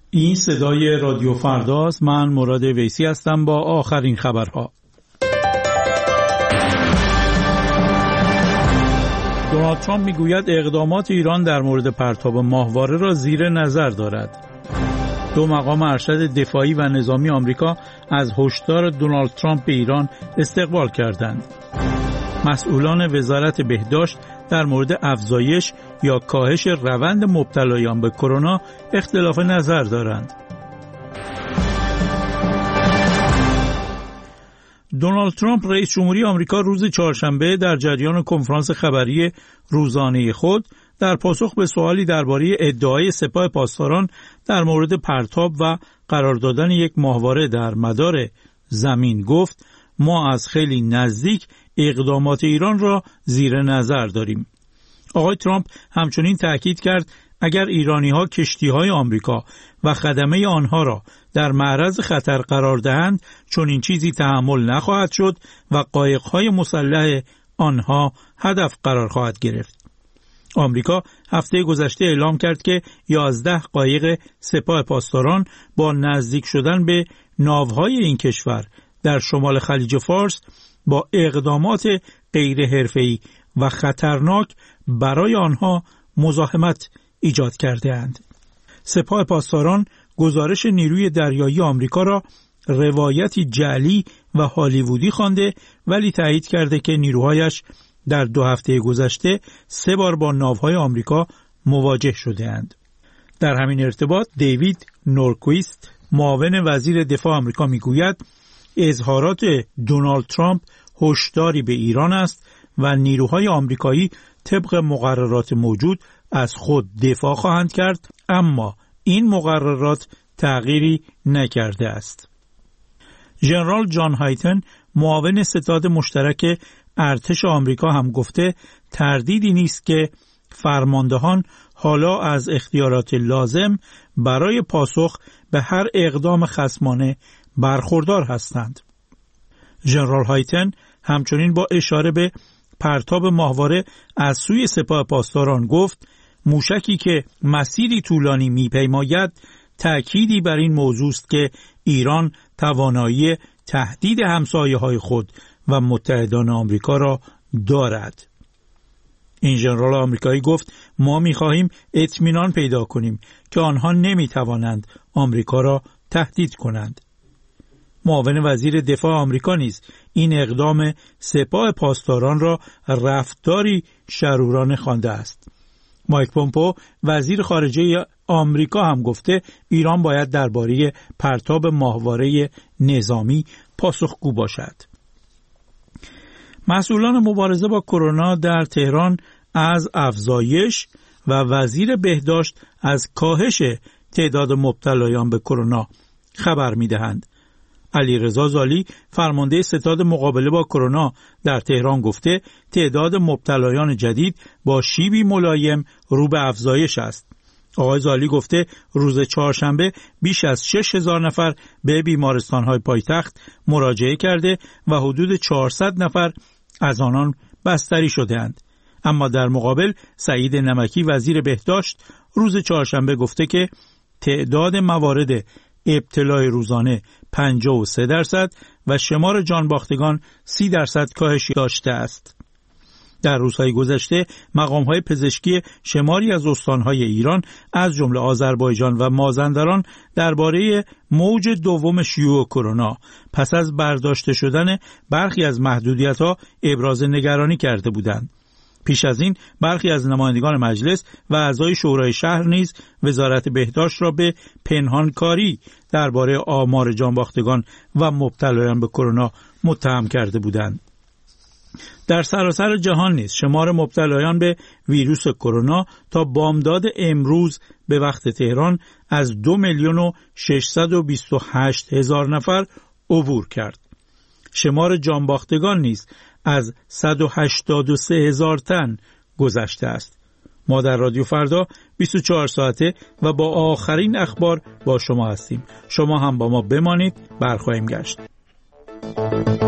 این صدای رادیو فرداست. من مراد ویسی هستم با آخرین خبرها. دونالد ترامپ میگوید اقدامات ایران در مورد پرتاب ماهواره را زیر نظر دارد. دو مقام ارشد دفاعی و نظامی آمریکا از هشدار دونالد ترامپ به ایران استقبال کردند. مسئولان وزارت بهداشت در مورد افزایش یا کاهش روند مبتلایان به کرونا اختلاف نظر دارند. دونالد ترامپ رئیس جمهوری آمریکا روز چهارشنبه در جریان کنفرانس خبری روزانه خود در پاسخ به سوالی درباره ادعای سپاه پاسداران در مورد پرتاب و قرار دادن یک ماهواره در مدار زمین گفت: ما از خیلی نزدیک اقدامات ایران را زیر نظر داریم. آقای ترامپ همچنین تأکید کرد اگر ایرانی‌ها کشتی‌های آمریکا و خدمه آنها را در معرض خطر قرار دهند چنین چیزی تحمل نخواهد شد و قایق‌های مسلح آنها هدف قرار خواهد گرفت. آمریکا هفته گذشته اعلام کرد که 11 قایق سپاه پاسداران با نزدیک شدن به ناوهای این کشور در شمال خلیج فارس با اقدامات غیر حرفه‌ای و خطرناک برای آنها مزاحمت ایجاد کرده‌اند. سپاه پاسداران گزارش نیروی دریایی آمریکا را روایتی جعلی و هالیوودی خوانده ولی تایید کرده که نیروهایش در 2 هفته گذشته 3 بار با ناوهای آمریکا مواجه شده‌اند. در همین ارتباط دیوید نورکویست معاون وزیر دفاع آمریکا میگوید اظهارات دونالد ترامپ هشداری به ایران است و نیروهای آمریکایی طبق مقررات موجود از خود دفاع خواهند کرد، اما این مقررات تغییری نکرده است. ژنرال جان هایتن معاون ستاد مشترک ارتش آمریکا هم گفته تردیدی نیست که فرماندهان حالا از اختیارات لازم برای پاسخ به هر اقدام خصمانه برخوردار هستند. ژنرال هایتن همچنین با اشاره به پرتاب ماهواره از سوی سپاه پاسداران گفت موشکی که مسیری طولانی میپیماید تأکیدی بر این موضوع است که ایران توانایی تهدید همسایه‌های خود و متحدان آمریکا را دارد. این ژنرال آمریکایی گفت ما می‌خواهیم اطمینان پیدا کنیم که آنها نمی‌توانند آمریکا را تهدید کنند. معاون وزیر دفاع آمریکا نیز این اقدام سپاه پاسداران را رفتاری شرورانه خوانده است. مایک پومپئو وزیر خارجه آمریکا هم گفته ایران باید درباره پرتاب ماهواره نظامی پاسخگو باشد. مسئولان مبارزه با کرونا در تهران از افزایش و وزیر بهداشت از کاهش تعداد مبتلایان به کرونا خبر می‌دهند. علیرضا زالی فرمانده ستاد مقابله با کرونا در تهران گفته تعداد مبتلایان جدید با شیبی ملایم رو به افزایش است. آقای زالی گفته روز چهارشنبه بیش از 6,000 نفر به بیمارستان‌های پایتخت مراجعه کرده و حدود 400 نفر از آنان بستری شده‌اند. اما در مقابل سعید نمکی وزیر بهداشت روز چهارشنبه گفته که تعداد موارد ابتلای روزانه 53% و شمار جانباختگان 30% کاهش داشته است. در روزهای گذشته مقام‌های پزشکی شماری از استان‌های ایران از جمله آذربایجان و مازندران درباره موج دوم شیوع کرونا پس از برداشته شدن برخی از محدودیت‌ها ابراز نگرانی کرده بودند. پیش از این برخی از نمایندگان مجلس و اعضای شورای شهر نیز وزارت بهداشت را به پنهانکاری درباره آمار جانباختگان و مبتلایان به کرونا متهم کرده بودند. در سراسر جهان نیز شمار مبتلایان به ویروس کرونا تا بامداد امروز به وقت تهران از 2,628,000 نفر عبور کرد. شمار جانباختگان نیز از 183,000 تن گذشته است. ما در رادیو فردا 24 ساعته و با آخرین اخبار با شما هستیم. شما هم با ما بمانید، برخواهیم گشت.